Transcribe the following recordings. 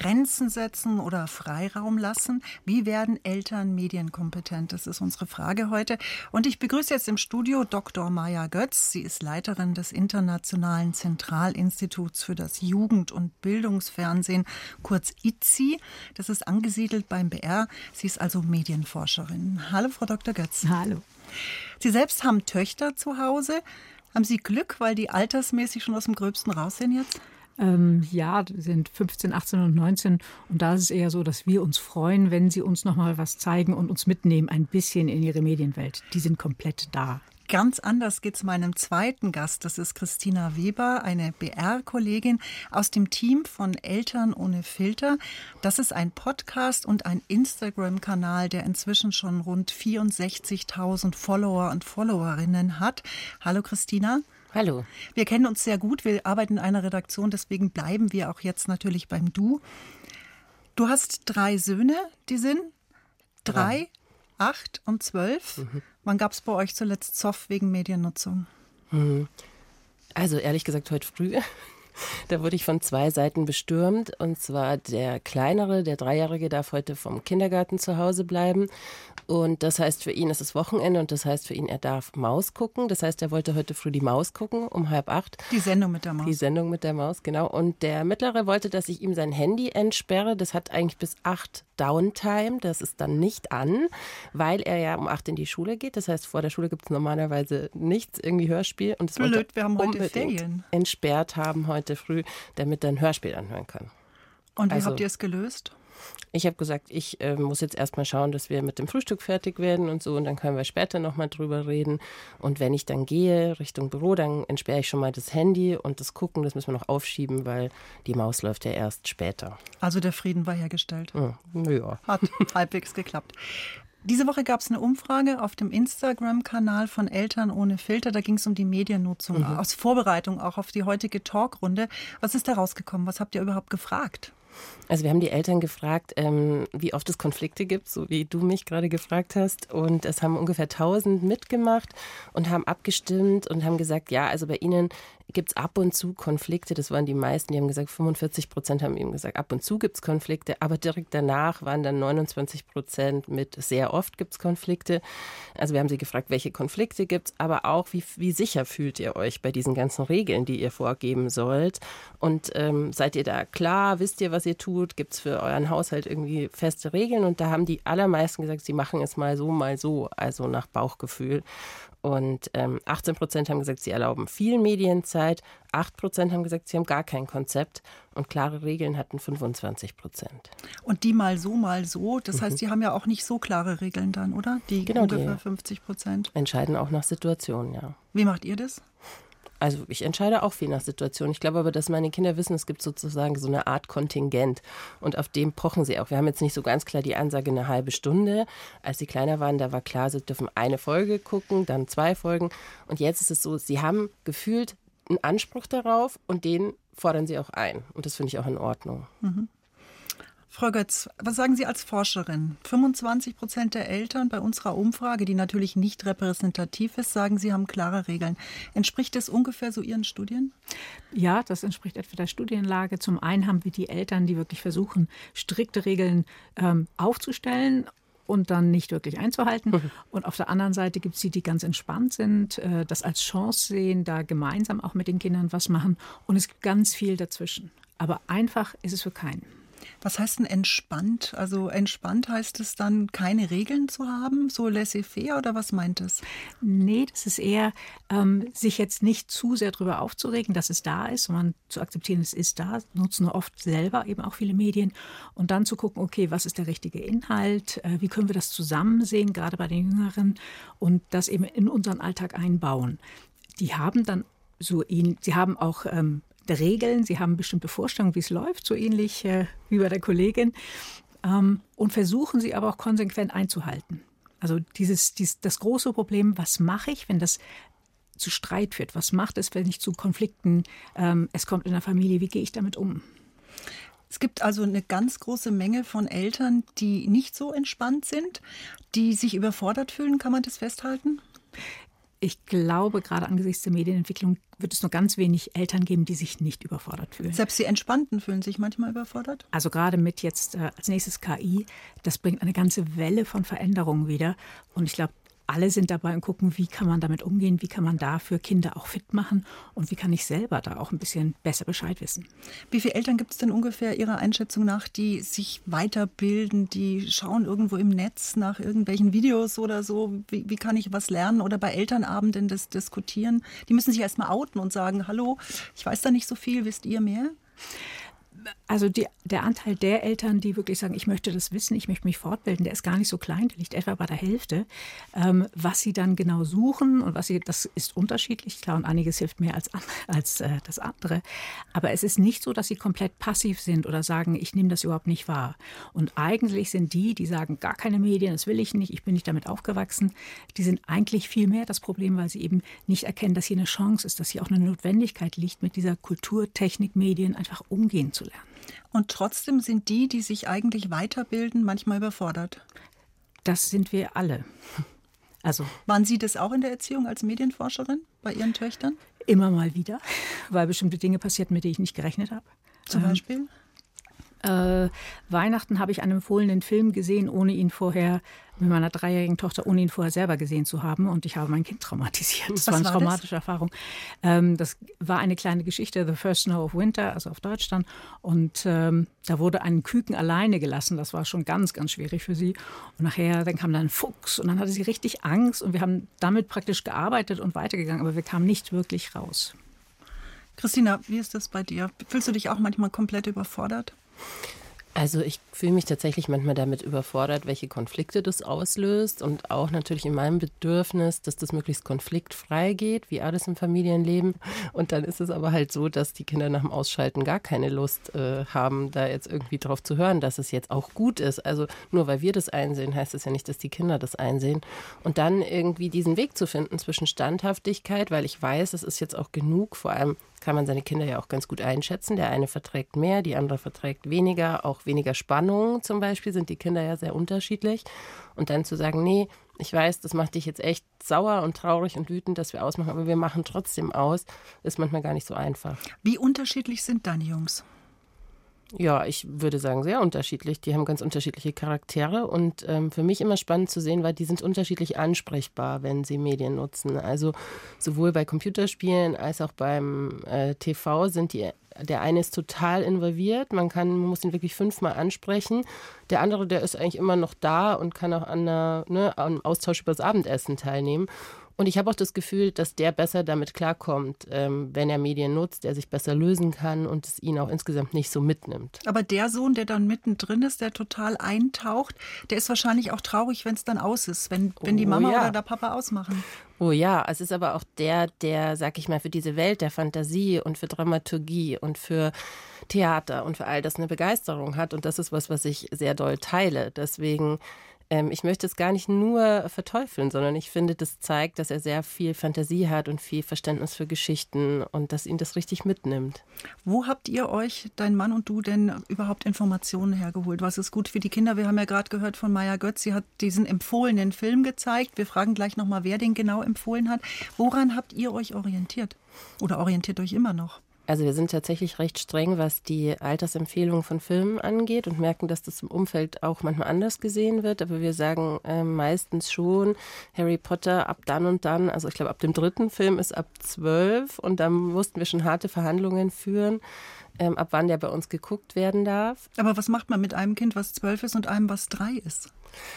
Grenzen setzen oder Freiraum lassen? Wie werden Eltern medienkompetent? Das ist unsere Frage heute. Und ich begrüße jetzt im Studio Dr. Maja Götz. Sie ist Leiterin des Internationalen Zentralinstituts für das Jugend- und Bildungsfernsehen, kurz ITZI. Das ist angesiedelt beim BR. Sie ist also Medienforscherin. Hallo, Frau Dr. Götz. Hallo. Sie selbst haben Töchter zu Hause. Haben Sie Glück, weil die altersmäßig schon aus dem Gröbsten raus sind jetzt? Ja, die sind 15, 18 und 19 und da ist es eher so, dass wir uns freuen, wenn sie uns noch mal was zeigen und uns mitnehmen, ein bisschen in ihre Medienwelt. Die sind komplett da. Ganz anders geht es meinem zweiten Gast. Das ist Christina Weber, eine BR-Kollegin aus dem Team von Eltern ohne Filter. Das ist ein Podcast und ein Instagram-Kanal, der inzwischen schon rund 64.000 Follower und Followerinnen hat. Hallo Christina. Hallo. Wir kennen uns sehr gut, wir arbeiten in einer Redaktion, deswegen bleiben wir auch jetzt natürlich beim Du. Du hast 3 Söhne, die sind 3, 8 und 12. Wann gab es bei euch zuletzt Zoff wegen Mediennutzung? Also ehrlich gesagt heute früh. Da wurde ich von 2 Seiten bestürmt. Und zwar der Kleinere, der 3-Jährige, darf heute vom Kindergarten zu Hause bleiben. Und das heißt, für ihn ist es Wochenende und das heißt für ihn, er darf Maus gucken. Das heißt, er wollte heute früh die Maus gucken um 7:30. Die Sendung mit der Maus. Die Sendung mit der Maus, genau. Und der Mittlere wollte, dass ich ihm sein Handy entsperre. Das hat eigentlich bis 8 Downtime. Das ist dann nicht an, weil er ja um 8 in die Schule geht. Das heißt, vor der Schule gibt es normalerweise nichts, irgendwie Hörspiel. Und das Blöd, wir haben heute unbedingt Ferien. Entsperrt haben heute früh, damit er ein Hörspiel anhören kann. Und wie Also, habt ihr es gelöst? Ich habe gesagt, ich muss jetzt erstmal schauen, dass wir mit dem Frühstück fertig werden und so und dann können wir später nochmal drüber reden. Und wenn ich dann gehe Richtung Büro, dann entsperre ich schon mal das Handy und das Gucken, das müssen wir noch aufschieben, weil die Maus läuft ja erst später. Also der Frieden war hergestellt. Ja. Hat halbwegs geklappt. Diese Woche gab es eine Umfrage auf dem Instagram-Kanal von Eltern ohne Filter. Da ging es um die Mediennutzung, aus Vorbereitung auch auf die heutige Talkrunde. Was ist da rausgekommen? Was habt ihr überhaupt gefragt? Also wir haben die Eltern gefragt, wie oft es Konflikte gibt, so wie du mich gerade gefragt hast. Und es haben ungefähr 1000 mitgemacht und haben abgestimmt und haben gesagt, ja, also bei ihnen gibt es ab und zu Konflikte. Das waren die meisten, die haben gesagt, 45% haben eben gesagt, ab und zu gibt es Konflikte. Aber direkt danach waren dann 29% mit sehr oft gibt es Konflikte. Also wir haben sie gefragt, welche Konflikte gibt es, aber auch, wie sicher fühlt ihr euch bei diesen ganzen Regeln, die ihr vorgeben sollt. Und seid ihr da klar, wisst ihr, was ihr tut? Gibt es für euren Haushalt irgendwie feste Regeln? Und da haben die allermeisten gesagt, sie machen es mal so, also nach Bauchgefühl. Und 18% haben gesagt, sie erlauben viel Medienzeit, 8% haben gesagt, sie haben gar kein Konzept und klare Regeln hatten 25%. Und die mal so, das heißt, die haben ja auch nicht so klare Regeln dann, oder? Die genau, ungefähr 50%. Entscheiden auch nach Situation, ja. Wie macht ihr das? Also ich entscheide auch viel nach Situation. Ich glaube aber, dass meine Kinder wissen, es gibt sozusagen so eine Art Kontingent und auf dem pochen sie auch. Wir haben jetzt nicht so ganz klar die Ansage eine halbe Stunde. Als sie kleiner waren, da war klar, sie dürfen eine Folge gucken, dann 2 Folgen. Und jetzt ist es so, sie haben gefühlt einen Anspruch darauf und den fordern sie auch ein. Und das finde ich auch in Ordnung. Frau Götz, was sagen Sie als Forscherin? 25% der Eltern bei unserer Umfrage, die natürlich nicht repräsentativ ist, sagen, sie haben klare Regeln. Entspricht das ungefähr so Ihren Studien? Ja, das entspricht etwa der Studienlage. Zum einen haben wir die Eltern, die wirklich versuchen, strikte Regeln aufzustellen und dann nicht wirklich einzuhalten. Und auf der anderen Seite gibt es die ganz entspannt sind, das als Chance sehen, da gemeinsam auch mit den Kindern was machen. Und es gibt ganz viel dazwischen. Aber einfach ist es für keinen. Was heißt denn entspannt? Also entspannt heißt es dann, keine Regeln zu haben, so laissez-faire oder was meint es? Nee, das ist eher, sich jetzt nicht zu sehr darüber aufzuregen, dass es da ist, sondern zu akzeptieren, es ist da, nutzen oft selber eben auch viele Medien und dann zu gucken, okay, was ist der richtige Inhalt, wie können wir das zusammen sehen, gerade bei den Jüngeren und das eben in unseren Alltag einbauen. Die haben dann sie haben auch der Regeln, sie haben bestimmte Vorstellungen, wie es läuft, so ähnlich wie bei der Kollegin und versuchen sie aber auch konsequent einzuhalten. Also das große Problem, was mache ich, wenn das zu Streit führt? Was macht es, wenn ich zu Konflikten, es kommt in der Familie, wie gehe ich damit um? Es gibt also eine ganz große Menge von Eltern, die nicht so entspannt sind, die sich überfordert fühlen. Kann man das festhalten? Ich glaube, gerade angesichts der Medienentwicklung wird es nur ganz wenig Eltern geben, die sich nicht überfordert fühlen. Selbst die Entspannten fühlen sich manchmal überfordert? Also gerade mit jetzt als nächstes KI, das bringt eine ganze Welle von Veränderungen wieder. Und ich glaube, alle sind dabei und gucken, wie kann man damit umgehen, wie kann man da für Kinder auch fit machen und wie kann ich selber da auch ein bisschen besser Bescheid wissen. Wie viele Eltern gibt es denn ungefähr Ihrer Einschätzung nach, die sich weiterbilden, die schauen irgendwo im Netz nach irgendwelchen Videos oder so, wie kann ich was lernen oder bei Elternabenden das diskutieren? Die müssen sich erstmal outen und sagen, hallo, ich weiß da nicht so viel, wisst ihr mehr? Also der Anteil der Eltern, die wirklich sagen, ich möchte das wissen, ich möchte mich fortbilden, der ist gar nicht so klein, der liegt etwa bei der Hälfte. Was sie dann genau suchen und das ist unterschiedlich, klar, und einiges hilft mehr als das andere. Aber es ist nicht so, dass sie komplett passiv sind oder sagen, ich nehme das überhaupt nicht wahr. Und eigentlich sind die sagen, gar keine Medien, das will ich nicht, ich bin nicht damit aufgewachsen, die sind eigentlich viel mehr das Problem, weil sie eben nicht erkennen, dass hier eine Chance ist, dass hier auch eine Notwendigkeit liegt, mit dieser Kultur, Technik, Medien einfach umgehen zu lernen. Und trotzdem sind die sich eigentlich weiterbilden, manchmal überfordert. Das sind wir alle. Also, waren Sie das auch in der Erziehung als Medienforscherin bei Ihren Töchtern? Immer mal wieder, weil bestimmte Dinge passierten, mit denen ich nicht gerechnet habe. Zum Beispiel? Weihnachten habe ich einen empfohlenen Film gesehen, ohne ihn vorher mit meiner 3-jährigen Tochter, ohne ihn vorher selber gesehen zu haben. Und ich habe mein Kind traumatisiert. Das war eine traumatische Erfahrung. Das war eine kleine Geschichte, The First Snow of Winter, also auf Deutsch dann. Und da wurde ein Küken alleine gelassen. Das war schon ganz, ganz schwierig für sie. Und nachher, dann kam da ein Fuchs und dann hatte sie richtig Angst. Und wir haben damit praktisch gearbeitet und weitergegangen. Aber wir kamen nicht wirklich raus. Christina, wie ist das bei dir? Fühlst du dich auch manchmal komplett überfordert? Also ich fühle mich tatsächlich manchmal damit überfordert, welche Konflikte das auslöst und auch natürlich in meinem Bedürfnis, dass das möglichst konfliktfrei geht, wie alles im Familienleben. Und dann ist es aber halt so, dass die Kinder nach dem Ausschalten gar keine Lust haben, da jetzt irgendwie drauf zu hören, dass es jetzt auch gut ist. Also nur weil wir das einsehen, heißt es ja nicht, dass die Kinder das einsehen. Und dann irgendwie diesen Weg zu finden zwischen Standhaftigkeit, weil ich weiß, es ist jetzt auch genug, vor allem kann man seine Kinder ja auch ganz gut einschätzen. Der eine verträgt mehr, die andere verträgt weniger. Auch weniger Spannung zum Beispiel, sind die Kinder ja sehr unterschiedlich. Und dann zu sagen, nee, ich weiß, das macht dich jetzt echt sauer und traurig und wütend, dass wir ausmachen, aber wir machen trotzdem aus, ist manchmal gar nicht so einfach. Wie unterschiedlich sind deine Jungs? Ja, ich würde sagen, sehr unterschiedlich. Die haben ganz unterschiedliche Charaktere und für mich immer spannend zu sehen, weil die sind unterschiedlich ansprechbar, wenn sie Medien nutzen. Also sowohl bei Computerspielen als auch beim TV sind der eine ist total involviert, man muss ihn wirklich 5-mal ansprechen. Der andere, der ist eigentlich immer noch da und kann auch an einem Austausch über das Abendessen teilnehmen. Und ich habe auch das Gefühl, dass der besser damit klarkommt, wenn er Medien nutzt, der sich besser lösen kann und es ihn auch insgesamt nicht so mitnimmt. Aber der Sohn, der dann mittendrin ist, der total eintaucht, der ist wahrscheinlich auch traurig, wenn es dann aus ist, wenn die Mama oder der Papa ausmachen. Oh ja, es ist aber auch der, sag ich mal, für diese Welt der Fantasie und für Dramaturgie und für Theater und für all das eine Begeisterung hat. Und das ist was ich sehr doll teile. Deswegen ich möchte es gar nicht nur verteufeln, sondern ich finde, das zeigt, dass er sehr viel Fantasie hat und viel Verständnis für Geschichten und dass ihn das richtig mitnimmt. Wo habt ihr euch, dein Mann und du, denn überhaupt Informationen hergeholt? Was ist gut für die Kinder? Wir haben ja gerade gehört von Maya Götz, sie hat diesen empfohlenen Film gezeigt. Wir fragen gleich nochmal, wer den genau empfohlen hat. Woran habt ihr euch orientiert? Oder orientiert euch immer noch? Also wir sind tatsächlich recht streng, was die Altersempfehlungen von Filmen angeht und merken, dass das im Umfeld auch manchmal anders gesehen wird. Aber wir sagen meistens schon, Harry Potter ab dann und dann, also ich glaube ab dem 3. Film ist ab 12 und dann mussten wir schon harte Verhandlungen führen, ab wann der bei uns geguckt werden darf. Aber was macht man mit einem Kind, was 12 ist und einem, was 3 ist?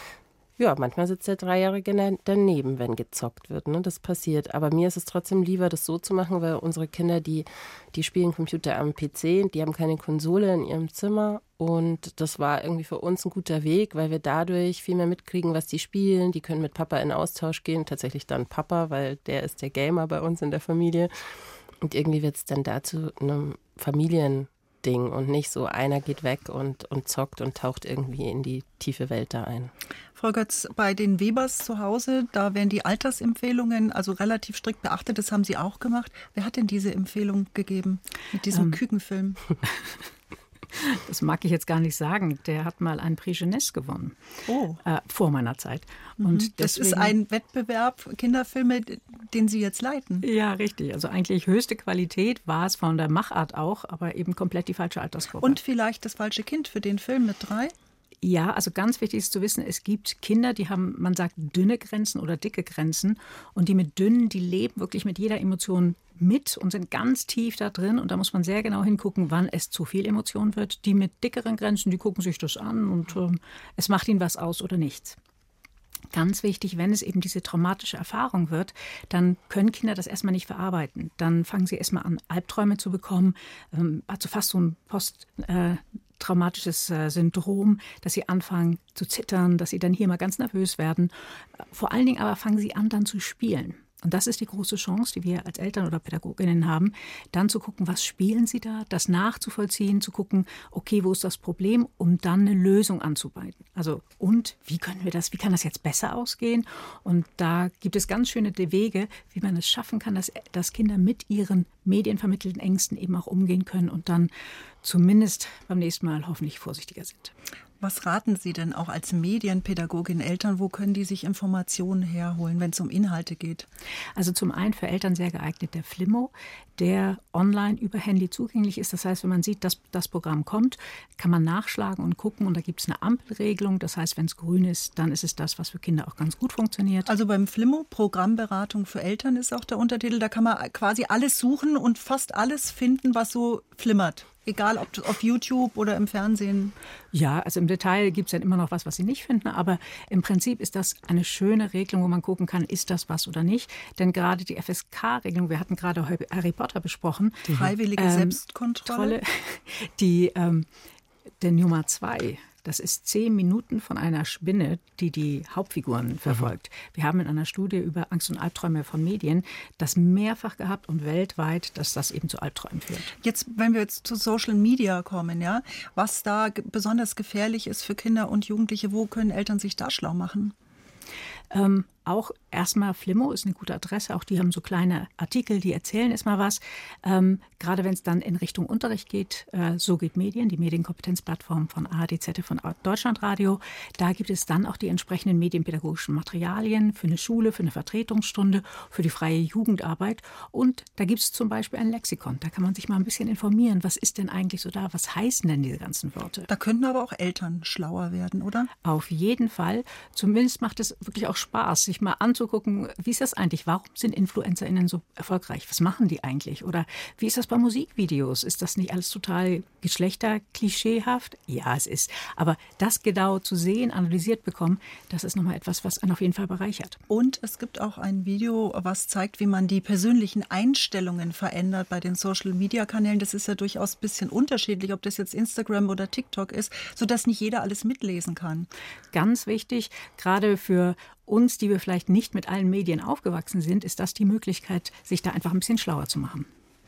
Ja, manchmal sitzt der 3-Jährige daneben, wenn gezockt wird. Ne? Das passiert. Aber mir ist es trotzdem lieber, das so zu machen, weil unsere Kinder, die spielen Computer am PC, die haben keine Konsole in ihrem Zimmer. Und das war irgendwie für uns ein guter Weg, weil wir dadurch viel mehr mitkriegen, was die spielen. Die können mit Papa in Austausch gehen, tatsächlich dann Papa, weil der ist der Gamer bei uns in der Familie. Und irgendwie wird es dann dazu einem Familiending und nicht so, einer geht weg und zockt und taucht irgendwie in die tiefe Welt da ein. Frau Götz, bei den Webers zu Hause, da werden die Altersempfehlungen also relativ strikt beachtet. Das haben Sie auch gemacht. Wer hat denn diese Empfehlung gegeben mit diesem Kükenfilm? Das mag ich jetzt gar nicht sagen. Der hat mal einen Prix Jeunesse gewonnen. Vor meiner Zeit. Und das ist ein Wettbewerb, Kinderfilme, den Sie jetzt leiten. Ja, richtig. Also eigentlich höchste Qualität war es von der Machart auch, aber eben komplett die falsche Altersgruppe. Und vielleicht das falsche Kind für den Film mit 3? Ja, also ganz wichtig ist zu wissen, es gibt Kinder, die haben, man sagt, dünne Grenzen oder dicke Grenzen. Und die mit dünnen, die leben wirklich mit jeder Emotion mit und sind ganz tief da drin. Und da muss man sehr genau hingucken, wann es zu viel Emotion wird. Die mit dickeren Grenzen, die gucken sich das an und es macht ihnen was aus oder nichts. Ganz wichtig, wenn es eben diese traumatische Erfahrung wird, dann können Kinder das erstmal nicht verarbeiten. Dann fangen sie erstmal an, Albträume zu bekommen, also fast so ein posttraumatisches Syndrom, dass sie anfangen zu zittern, dass sie dann hier mal ganz nervös werden. Vor allen Dingen aber fangen sie an, dann zu spielen. Und das ist die große Chance, die wir als Eltern oder Pädagoginnen haben, dann zu gucken, was spielen sie da, das nachzuvollziehen, zu gucken, okay, wo ist das Problem, um dann eine Lösung anzubieten. Also, und wie kann das jetzt besser ausgehen? Und da gibt es ganz schöne Wege, wie man es schaffen kann, dass Kinder mit ihren medienvermittelten Ängsten eben auch umgehen können und dann zumindest beim nächsten Mal hoffentlich vorsichtiger sind. Was raten Sie denn auch als Medienpädagogin Eltern? Wo können die sich Informationen herholen, wenn es um Inhalte geht? Also zum einen für Eltern sehr geeignet der Flimmo, der online über Handy zugänglich ist. Das heißt, wenn man sieht, dass das Programm kommt, kann man nachschlagen und gucken. Und da gibt es eine Ampelregelung. Das heißt, wenn es grün ist, dann ist es das, was für Kinder auch ganz gut funktioniert. Also beim Flimmo, Programmberatung für Eltern ist auch der Untertitel. Da kann man quasi alles suchen und fast alles finden, was so flimmert. Egal, ob auf YouTube oder im Fernsehen. Ja, also im Detail gibt es dann immer noch was Sie nicht finden. Aber im Prinzip ist das eine schöne Regelung, wo man gucken kann, ist das was oder nicht. Denn gerade die FSK-Regelung, wir hatten gerade Harry Potter besprochen. Die freiwillige Selbstkontrolle. Der Nummer 2. Das ist 10 Minuten von einer Spinne, die Hauptfiguren verfolgt. Wir haben in einer Studie über Angst und Albträume von Medien das mehrfach gehabt und weltweit, dass das eben zu Albträumen führt. Jetzt, wenn wir jetzt zu Social Media kommen, ja, was da besonders gefährlich ist für Kinder und Jugendliche, wo können Eltern sich da schlau machen? Auch erstmal Flimmo ist eine gute Adresse. Auch die haben so kleine Artikel, die erzählen erstmal was. Gerade wenn es dann in Richtung Unterricht geht, So geht Medien, die Medienkompetenzplattform von ARD, ZDF, von Deutschlandradio. Da gibt es dann auch die entsprechenden medienpädagogischen Materialien für eine Schule, für eine Vertretungsstunde, für die freie Jugendarbeit. Und da gibt es zum Beispiel ein Lexikon. Da kann man sich mal ein bisschen informieren. Was ist denn eigentlich so da? Was heißen denn diese ganzen Worte? Da könnten aber auch Eltern schlauer werden, oder? Auf jeden Fall. Zumindest macht es wirklich auch Spaß, sich mal anzugucken, wie ist das eigentlich? Warum sind InfluencerInnen so erfolgreich? Was machen die eigentlich? Oder wie ist das bei Musikvideos? Ist das nicht alles total geschlechterklischeehaft? Ja, es ist. Aber das genau zu sehen, analysiert bekommen, das ist nochmal etwas, was einen auf jeden Fall bereichert. Und es gibt auch ein Video, was zeigt, wie man die persönlichen Einstellungen verändert bei den Social-Media-Kanälen. Das ist ja durchaus ein bisschen unterschiedlich, ob das jetzt Instagram oder TikTok ist, sodass nicht jeder alles mitlesen kann. Ganz wichtig, gerade für uns, die wir vielleicht nicht mit allen Medien aufgewachsen sind, ist das die Möglichkeit, sich da einfach ein bisschen schlauer zu machen.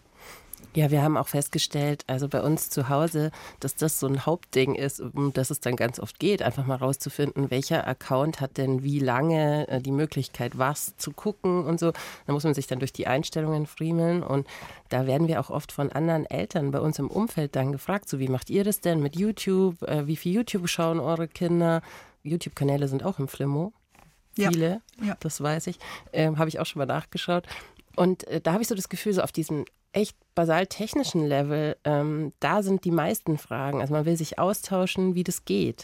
Ja, wir haben auch festgestellt, also bei uns zu Hause, dass das so ein Hauptding ist, um das es dann ganz oft geht, einfach mal rauszufinden, welcher Account hat denn wie lange die Möglichkeit, was zu gucken und so. Da muss man sich dann durch die Einstellungen friemeln und da werden wir auch oft von anderen Eltern bei uns im Umfeld dann gefragt, so wie macht ihr das denn mit YouTube? Wie viel YouTube schauen eure Kinder? YouTube-Kanäle sind auch im Flimmo. Viele, ja. Das weiß ich. Habe ich auch schon mal nachgeschaut. Und da habe ich so das Gefühl, so auf diesem echt basal technischen Level, da sind die meisten Fragen. Also man will sich austauschen, wie das geht.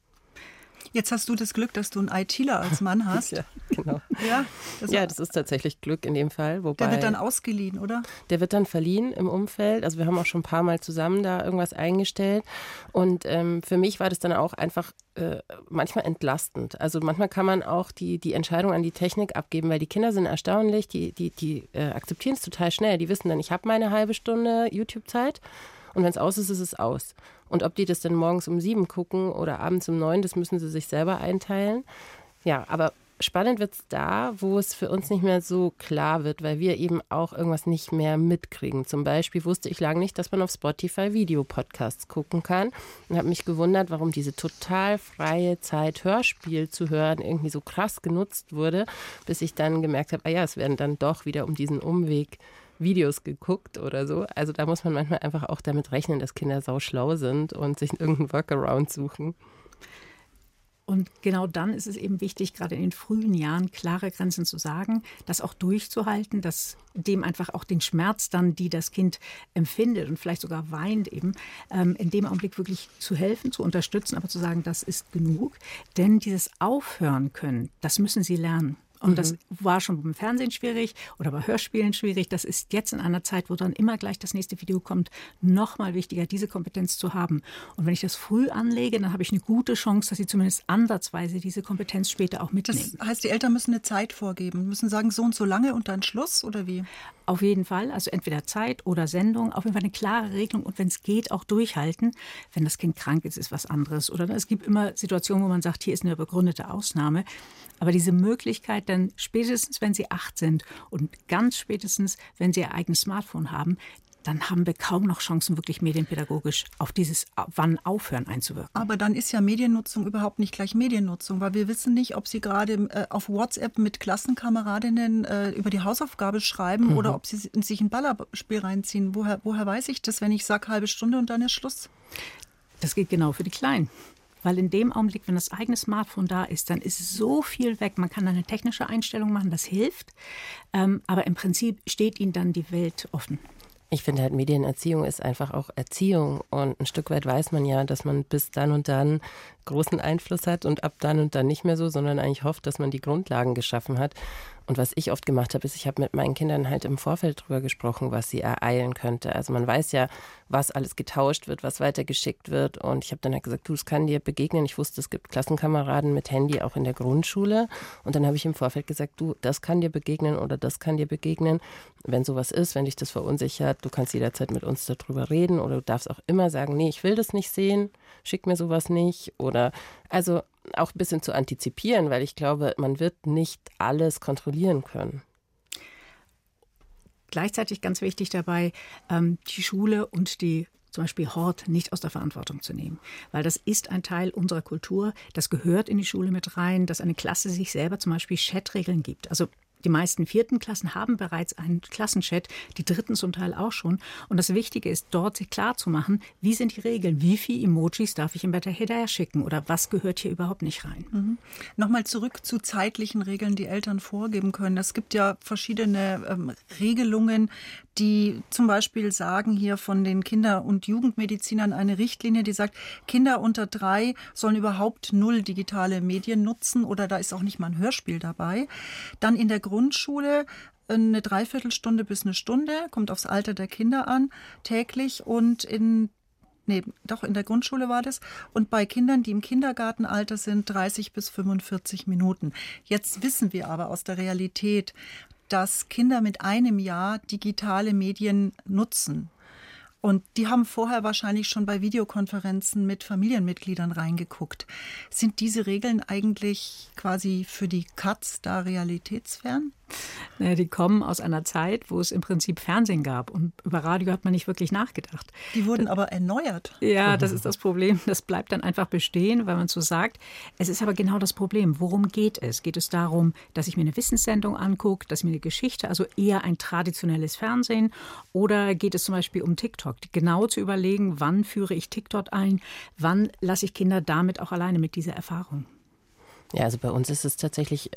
Jetzt hast du das Glück, dass du einen ITler als Mann hast. Ja, genau. Das ist tatsächlich Glück in dem Fall. Wobei, der wird dann ausgeliehen, oder? Der wird dann verliehen im Umfeld. Also wir haben auch schon ein paar Mal zusammen da irgendwas eingestellt. Und für mich war das dann auch einfach manchmal entlastend. Also manchmal kann man auch die Entscheidung an die Technik abgeben, weil die Kinder sind erstaunlich, die akzeptieren es total schnell. Die wissen dann, ich habe meine halbe Stunde YouTube-Zeit. Und wenn es aus ist, ist es aus. Und ob die das dann morgens um 7 gucken oder abends um 9, das müssen sie sich selber einteilen. Ja, aber spannend wird es da, wo es für uns nicht mehr so klar wird, weil wir eben auch irgendwas nicht mehr mitkriegen. Zum Beispiel wusste ich lange nicht, dass man auf Spotify Videopodcasts gucken kann und habe mich gewundert, warum diese total freie Zeit, Hörspiel zu hören, irgendwie so krass genutzt wurde, bis ich dann gemerkt habe, es werden dann doch wieder um diesen Umweg Videos geguckt oder so. Also da muss man manchmal einfach auch damit rechnen, dass Kinder sauschlau sind und sich irgendeinen Workaround suchen. Und genau dann ist es eben wichtig, gerade in den frühen Jahren klare Grenzen zu sagen, das auch durchzuhalten, dass dem einfach auch den Schmerz dann, die das Kind empfindet und vielleicht sogar weint eben, in dem Augenblick wirklich zu helfen, zu unterstützen, aber zu sagen, das ist genug. Denn dieses Aufhören können, das müssen sie lernen. Und das war schon beim Fernsehen schwierig oder bei Hörspielen schwierig. Das ist jetzt in einer Zeit, wo dann immer gleich das nächste Video kommt, noch mal wichtiger, diese Kompetenz zu haben. Und wenn ich das früh anlege, dann habe ich eine gute Chance, dass sie zumindest ansatzweise diese Kompetenz später auch mitnehmen. Das heißt, die Eltern müssen eine Zeit vorgeben, müssen sagen, so und so lange und dann Schluss oder wie? Auf jeden Fall, also entweder Zeit oder Sendung, auf jeden Fall eine klare Regelung und wenn es geht, auch durchhalten. Wenn das Kind krank ist, ist was anderes. Oder es gibt immer Situationen, wo man sagt, hier ist eine begründete Ausnahme. Aber diese Möglichkeit dann spätestens, wenn sie 8 sind und ganz spätestens, wenn sie ihr eigenes Smartphone haben, dann haben wir kaum noch Chancen, wirklich medienpädagogisch auf dieses Wann aufhören einzuwirken. Aber dann ist ja Mediennutzung überhaupt nicht gleich Mediennutzung, weil wir wissen nicht, ob Sie gerade auf WhatsApp mit Klassenkameradinnen über die Hausaufgabe schreiben oder ob Sie sich ein Ballerspiel reinziehen. Woher weiß ich das, wenn ich sage, halbe Stunde und dann ist Schluss? Das geht genau für die Kleinen. Weil in dem Augenblick, wenn das eigene Smartphone da ist, dann ist so viel weg. Man kann eine technische Einstellung machen, das hilft. Aber im Prinzip steht ihnen dann die Welt offen. Ich finde halt, Medienerziehung ist einfach auch Erziehung. Und ein Stück weit weiß man ja, dass man bis dann und dann großen Einfluss hat und ab dann und dann nicht mehr so, sondern eigentlich hofft, dass man die Grundlagen geschaffen hat. Und was ich oft gemacht habe, ist, ich habe mit meinen Kindern halt im Vorfeld drüber gesprochen, was sie ereilen könnte. Also man weiß ja, was alles getauscht wird, was weitergeschickt wird. Und ich habe dann halt gesagt, du, das kann dir begegnen. Ich wusste, es gibt Klassenkameraden mit Handy auch in der Grundschule. Und dann habe ich im Vorfeld gesagt, du, das kann dir begegnen oder das kann dir begegnen. Wenn sowas ist, wenn dich das verunsichert, du kannst jederzeit mit uns darüber reden oder du darfst auch immer sagen, nee, ich will das nicht sehen, schick mir sowas nicht. Oder also auch ein bisschen zu antizipieren, weil ich glaube, man wird nicht alles kontrollieren können. Gleichzeitig ganz wichtig dabei, die Schule und die zum Beispiel Hort nicht aus der Verantwortung zu nehmen. Weil das ist ein Teil unserer Kultur, das gehört in die Schule mit rein, dass eine Klasse sich selber zum Beispiel Chatregeln gibt. Also die meisten 4. Klassen haben bereits einen Klassenchat, die 3. zum Teil auch schon. Und das Wichtige ist, dort sich klar zu machen, wie sind die Regeln, wie viele Emojis darf ich im Bett hinterher schicken oder was gehört hier überhaupt nicht rein. Nochmal zurück zu zeitlichen Regeln, die Eltern vorgeben können. Es gibt ja verschiedene Regelungen, die zum Beispiel sagen hier von den Kinder- und Jugendmedizinern eine Richtlinie, die sagt, Kinder unter 3 sollen überhaupt 0 digitale Medien nutzen oder da ist auch nicht mal ein Hörspiel dabei. Dann in der Grundschule eine Dreiviertelstunde bis eine Stunde, kommt aufs Alter der Kinder an, täglich und in der Grundschule war das. Und bei Kindern, die im Kindergartenalter sind, 30 bis 45 Minuten. Jetzt wissen wir aber aus der Realität, dass Kinder mit 1 Jahr digitale Medien nutzen. Und die haben vorher wahrscheinlich schon bei Videokonferenzen mit Familienmitgliedern reingeguckt. Sind diese Regeln eigentlich quasi für die Katz da realitätsfern? Naja, die kommen aus einer Zeit, wo es im Prinzip Fernsehen gab und über Radio hat man nicht wirklich nachgedacht. Die wurden aber erneuert. Ja, das ist das Problem. Das bleibt dann einfach bestehen, weil man so sagt. Es ist aber genau das Problem. Worum geht es? Geht es darum, dass ich mir eine Wissenssendung angucke, dass ich mir eine Geschichte, also eher ein traditionelles Fernsehen, oder geht es zum Beispiel um TikTok? Genau zu überlegen, wann führe ich TikTok ein, wann lasse ich Kinder damit auch alleine mit dieser Erfahrung? Ja, also bei uns ist es tatsächlich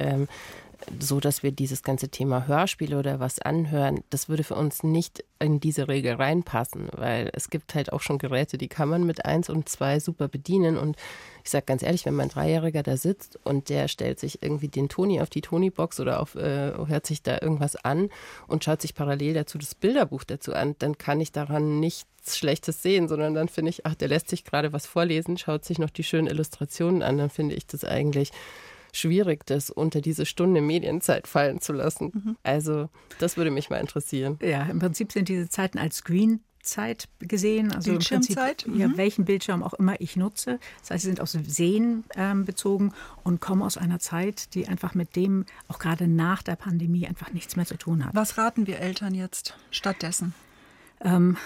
so, dass wir dieses ganze Thema Hörspiele oder was anhören, das würde für uns nicht in diese Regel reinpassen, weil es gibt halt auch schon Geräte, die kann man mit 1 und 2 super bedienen und ich sage ganz ehrlich, wenn mein 3-Jähriger da sitzt und der stellt sich irgendwie den Toni auf die Toni-Box oder hört sich da irgendwas an und schaut sich parallel dazu das Bilderbuch dazu an, dann kann ich daran nichts Schlechtes sehen, sondern dann finde ich, ach, der lässt sich gerade was vorlesen, schaut sich noch die schönen Illustrationen an, dann finde ich das eigentlich schwierig, das unter diese Stunde Medienzeit fallen zu lassen. Also das würde mich mal interessieren. Ja, im Prinzip sind diese Zeiten als Screenzeit gesehen. Also Bildschirmzeit? Im Prinzip, ja, welchen Bildschirm auch immer ich nutze. Das heißt, sie sind aus Sehen bezogen und kommen aus einer Zeit, die einfach mit dem, auch gerade nach der Pandemie, einfach nichts mehr zu tun hat. Was raten wir Eltern jetzt stattdessen?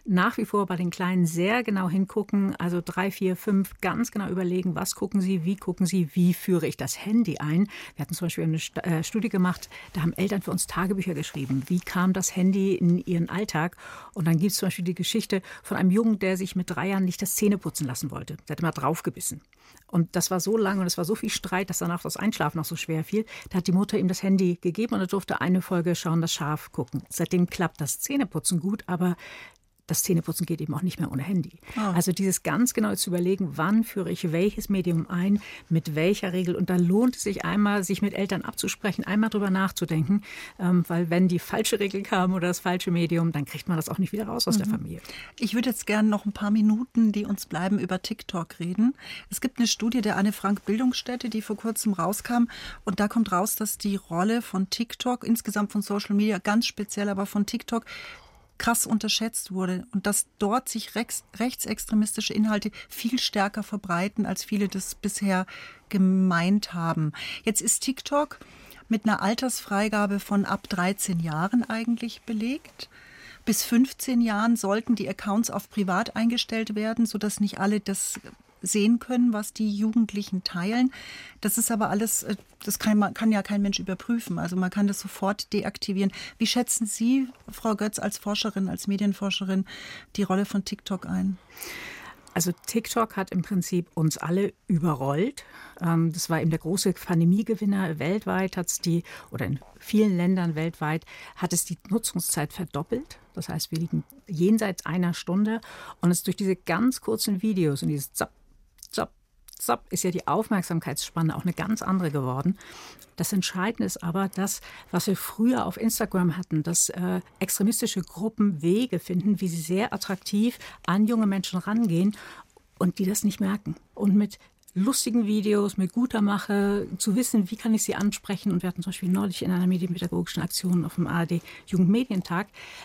nach wie vor bei den Kleinen sehr genau hingucken, also 3, 4, 5 ganz genau überlegen, was gucken sie, wie führe ich das Handy ein. Wir hatten zum Beispiel eine Studie gemacht, da haben Eltern für uns Tagebücher geschrieben. Wie kam das Handy in ihren Alltag? Und dann gibt es zum Beispiel die Geschichte von einem Jungen, der sich mit 3 Jahren nicht das Zähneputzen lassen wollte. Der hat immer draufgebissen. Und das war so lang und es war so viel Streit, dass danach das Einschlafen noch so schwer fiel. Da hat die Mutter ihm das Handy gegeben und er durfte eine Folge Schauen das Schaf gucken. Seitdem klappt das Zähneputzen gut, aber das Zähneputzen geht eben auch nicht mehr ohne Handy. Oh. Also dieses ganz genau zu überlegen, wann führe ich welches Medium ein, mit welcher Regel. Und da lohnt es sich einmal, sich mit Eltern abzusprechen, einmal drüber nachzudenken. Weil wenn die falsche Regel kam oder das falsche Medium, dann kriegt man das auch nicht wieder raus aus der Familie. Ich würde jetzt gerne noch ein paar Minuten, die uns bleiben, über TikTok reden. Es gibt eine Studie der Anne-Frank-Bildungsstätte, die vor kurzem rauskam. Und da kommt raus, dass die Rolle von TikTok, insgesamt von Social Media, ganz speziell aber von TikTok, krass unterschätzt wurde und dass dort sich rechtsextremistische Inhalte viel stärker verbreiten, als viele das bisher gemeint haben. Jetzt ist TikTok mit einer Altersfreigabe von ab 13 Jahren eigentlich belegt. Bis 15 Jahren sollten die Accounts auf privat eingestellt werden, sodass nicht alle das sehen können, was die Jugendlichen teilen. Das ist aber alles, das kann ja kein Mensch überprüfen. Also man kann das sofort deaktivieren. Wie schätzen Sie, Frau Götz, als Forscherin, als Medienforscherin, die Rolle von TikTok ein? Also TikTok hat im Prinzip uns alle überrollt. Das war eben der große Pandemiegewinner. Weltweit hat es oder in vielen Ländern weltweit hat es die Nutzungszeit verdoppelt. Das heißt, wir liegen jenseits einer Stunde. Und es durch diese ganz kurzen Videos und dieses Zap, Zap, Zap ist ja die Aufmerksamkeitsspanne auch eine ganz andere geworden. Das Entscheidende ist aber das, was wir früher auf Instagram hatten, dass extremistische Gruppen Wege finden, wie sie sehr attraktiv an junge Menschen rangehen und die das nicht merken. Und mit lustigen Videos, mit guter Mache, zu wissen, wie kann ich sie ansprechen. Und wir hatten zum Beispiel neulich in einer medienpädagogischen Aktion auf dem ARD Jugendmedientag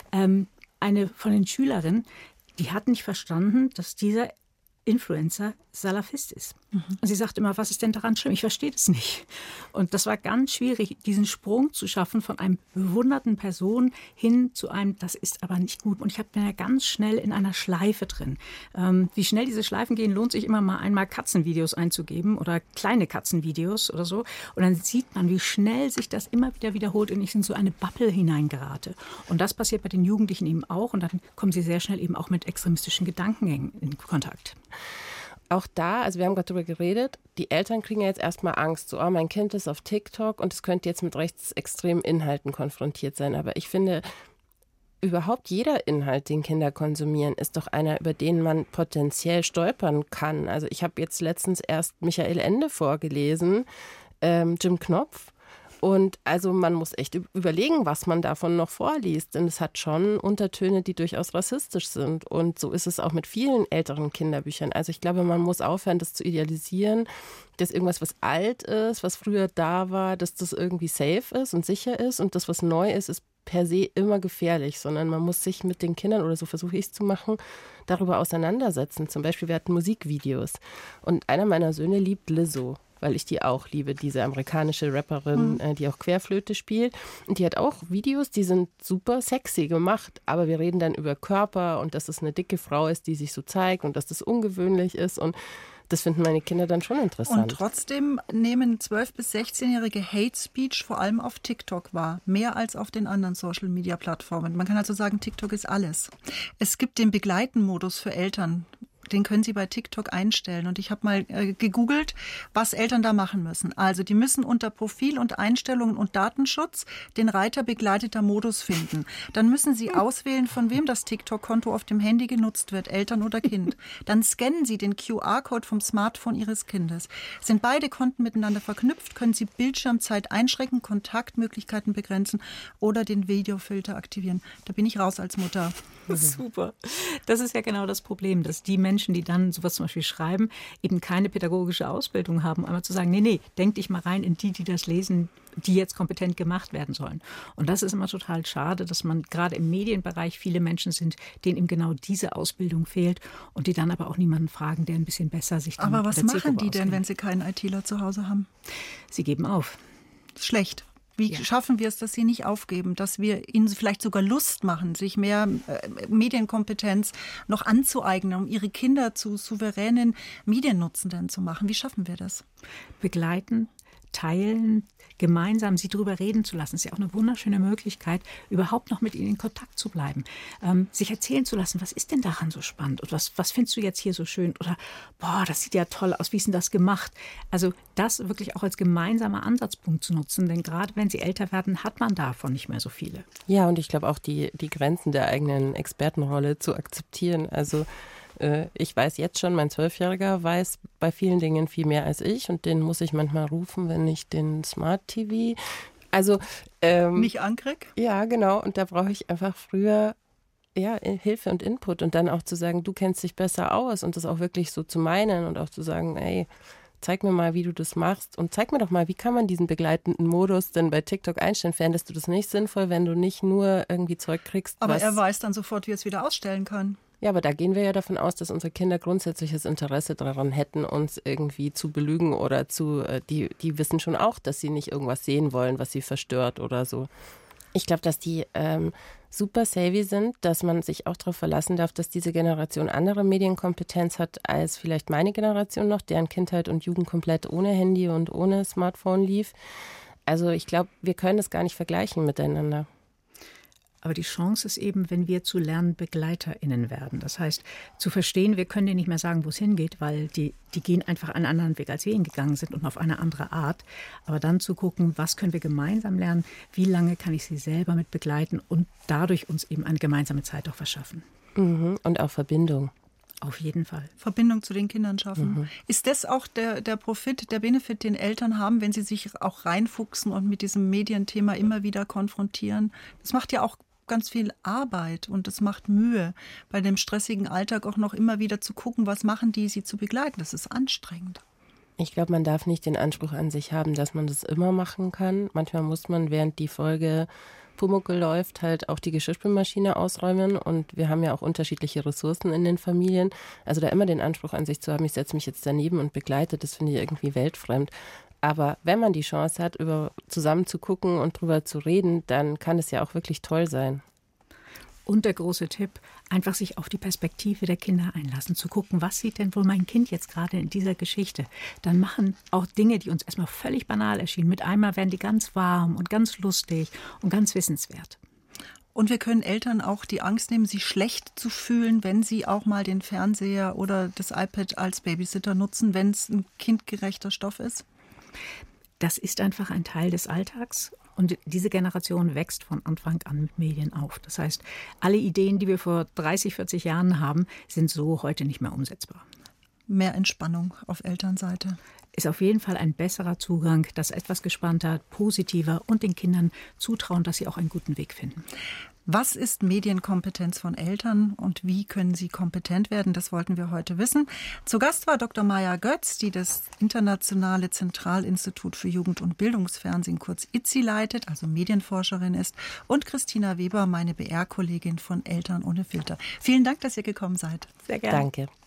eine von den Schülerinnen, die hat nicht verstanden, dass dieser Influencer Salafist ist. Und sie sagt immer, was ist denn daran schlimm? Ich verstehe das nicht. Und das war ganz schwierig, diesen Sprung zu schaffen von einem bewunderten Person hin zu einem, das ist aber nicht gut. Und ich bin ja ganz schnell in einer Schleife drin. Wie schnell diese Schleifen gehen, lohnt sich immer mal einmal Katzenvideos einzugeben oder kleine Katzenvideos oder so. Und dann sieht man, wie schnell sich das immer wieder wiederholt und ich in so eine Bubble hineingerate. Und das passiert bei den Jugendlichen eben auch. Und dann kommen sie sehr schnell eben auch mit extremistischen Gedankengängen in Kontakt. Auch da, also wir haben gerade darüber geredet, die Eltern kriegen ja jetzt erstmal Angst, so, mein Kind ist auf TikTok und es könnte jetzt mit rechtsextremen Inhalten konfrontiert sein. Aber ich finde, überhaupt jeder Inhalt, den Kinder konsumieren, ist doch einer, über den man potenziell stolpern kann. Also ich habe jetzt letztens erst Michael Ende vorgelesen, Jim Knopf. Und also man muss echt überlegen, was man davon noch vorliest. Denn es hat schon Untertöne, die durchaus rassistisch sind. Und so ist es auch mit vielen älteren Kinderbüchern. Also ich glaube, man muss aufhören, das zu idealisieren, dass irgendwas, was alt ist, was früher da war, dass das irgendwie safe ist und sicher ist. Und das, was neu ist, ist per se immer gefährlich. Sondern man muss sich mit den Kindern, oder so versuche ich es zu machen, darüber auseinandersetzen. Zum Beispiel, wir hatten Musikvideos. Und einer meiner Söhne liebt Lizzo, weil ich die auch liebe, diese amerikanische Rapperin, die auch Querflöte spielt. Und die hat auch Videos, die sind super sexy gemacht, aber wir reden dann über Körper und dass es eine dicke Frau ist, die sich so zeigt und dass das ungewöhnlich ist und das finden meine Kinder dann schon interessant. Und trotzdem nehmen 12- bis 16-Jährige Hate Speech vor allem auf TikTok wahr, mehr als auf den anderen Social-Media-Plattformen. Man kann also sagen, TikTok ist alles. Es gibt den Begleiten-Modus für Eltern. Den können Sie bei TikTok einstellen. Und ich habe mal gegoogelt, was Eltern da machen müssen. Also die müssen unter Profil und Einstellungen und Datenschutz den Reiter begleiteter Modus finden. Dann müssen Sie auswählen, von wem das TikTok-Konto auf dem Handy genutzt wird, Eltern oder Kind. Dann scannen Sie den QR-Code vom Smartphone Ihres Kindes. Sind beide Konten miteinander verknüpft, können Sie Bildschirmzeit einschränken, Kontaktmöglichkeiten begrenzen oder den Videofilter aktivieren. Da bin ich raus als Mutter. Super. Das ist ja genau das Problem, dass die Menschen, die dann sowas zum Beispiel schreiben, eben keine pädagogische Ausbildung haben, einmal zu sagen, nee, denk dich mal rein in die das lesen, die jetzt kompetent gemacht werden sollen. Und das ist immer total schade, dass man gerade im Medienbereich viele Menschen sind, denen eben genau diese Ausbildung fehlt und die dann aber auch niemanden fragen, der ein bisschen besser sich damit Aber was machen die denn, wenn sie keinen ITler zu Hause haben? Sie geben auf. Schlecht. Wie schaffen wir es, dass sie nicht aufgeben, dass wir ihnen vielleicht sogar Lust machen, sich mehr Medienkompetenz noch anzueignen, um ihre Kinder zu souveränen Mediennutzenden zu machen? Wie schaffen wir das? Begleiten, teilen, gemeinsam sie darüber reden zu lassen. Das ist ja auch eine wunderschöne Möglichkeit, überhaupt noch mit ihnen in Kontakt zu bleiben. Sich erzählen zu lassen, was ist denn daran so spannend? Und was findest du jetzt hier so schön? Oder, boah, das sieht ja toll aus, wie ist denn das gemacht? Also das wirklich auch als gemeinsamer Ansatzpunkt zu nutzen, denn gerade wenn sie älter werden, hat man davon nicht mehr so viele. Ja, und ich glaube auch die Grenzen der eigenen Expertenrolle zu akzeptieren. Also ich weiß jetzt schon, mein 12-Jähriger weiß bei vielen Dingen viel mehr als ich und den muss ich manchmal rufen, wenn ich den Smart TV, also nicht ankrieg? Ja, genau, und da brauche ich einfach früher Hilfe und Input und dann auch zu sagen, du kennst dich besser aus und das auch wirklich so zu meinen und auch zu sagen, ey, zeig mir mal, wie du das machst und zeig mir doch mal, wie kann man diesen begleitenden Modus denn bei TikTok einstellen? Fändest du das nicht sinnvoll, wenn du nicht nur irgendwie Zeug kriegst? Aber er weiß dann sofort, wie er es wieder ausstellen kann. Ja, aber da gehen wir ja davon aus, dass unsere Kinder grundsätzliches Interesse daran hätten, uns irgendwie zu belügen oder die wissen schon auch, dass sie nicht irgendwas sehen wollen, was sie verstört oder so. Ich glaube, dass die super savvy sind, dass man sich auch darauf verlassen darf, dass diese Generation andere Medienkompetenz hat als vielleicht meine Generation noch, deren Kindheit und Jugend komplett ohne Handy und ohne Smartphone lief. Also ich glaube, wir können das gar nicht vergleichen miteinander. Aber die Chance ist eben, wenn wir zu LernbegleiterInnen werden. Das heißt, zu verstehen, wir können denen nicht mehr sagen, wo es hingeht, weil die gehen einfach einen anderen Weg, als wir ihn gegangen sind und auf eine andere Art. Aber dann zu gucken, was können wir gemeinsam lernen, wie lange kann ich sie selber mit begleiten und dadurch uns eben eine gemeinsame Zeit auch verschaffen. Und auch Verbindung. Auf jeden Fall. Verbindung zu den Kindern schaffen. Ist das auch der Profit, der Benefit, den Eltern haben, wenn sie sich auch reinfuchsen und mit diesem Medienthema immer wieder konfrontieren? Das macht ja auch ganz viel Arbeit und es macht Mühe, bei dem stressigen Alltag auch noch immer wieder zu gucken, was machen die, sie zu begleiten. Das ist anstrengend. Ich glaube, man darf nicht den Anspruch an sich haben, dass man das immer machen kann. Manchmal muss man, während die Folge Pumuckl läuft, halt auch die Geschirrspülmaschine ausräumen und wir haben ja auch unterschiedliche Ressourcen in den Familien. Also da immer den Anspruch an sich zu haben, ich setze mich jetzt daneben und begleite, das finde ich irgendwie weltfremd. Aber wenn man die Chance hat, zusammen zu gucken und drüber zu reden, dann kann es ja auch wirklich toll sein. Und der große Tipp, einfach sich auf die Perspektive der Kinder einlassen, zu gucken, was sieht denn wohl mein Kind jetzt gerade in dieser Geschichte. Dann machen auch Dinge, die uns erstmal völlig banal erschienen, mit einmal werden die ganz warm und ganz lustig und ganz wissenswert. Und wir können Eltern auch die Angst nehmen, sich schlecht zu fühlen, wenn sie auch mal den Fernseher oder das iPad als Babysitter nutzen, wenn es ein kindgerechter Stoff ist. Das ist einfach ein Teil des Alltags und diese Generation wächst von Anfang an mit Medien auf. Das heißt, alle Ideen, die wir vor 30, 40 Jahren haben, sind so heute nicht mehr umsetzbar. Mehr Entspannung auf Elternseite. Ist auf jeden Fall ein besserer Zugang, das etwas gespannter, positiver und den Kindern zutrauen, dass sie auch einen guten Weg finden. Was ist Medienkompetenz von Eltern und wie können sie kompetent werden? Das wollten wir heute wissen. Zu Gast war Dr. Maya Götz, die das Internationale Zentralinstitut für Jugend- und Bildungsfernsehen, kurz IZZI, leitet, also Medienforscherin ist, und Christina Weber, meine BR-Kollegin von Eltern ohne Filter. Vielen Dank, dass ihr gekommen seid. Sehr gerne. Danke.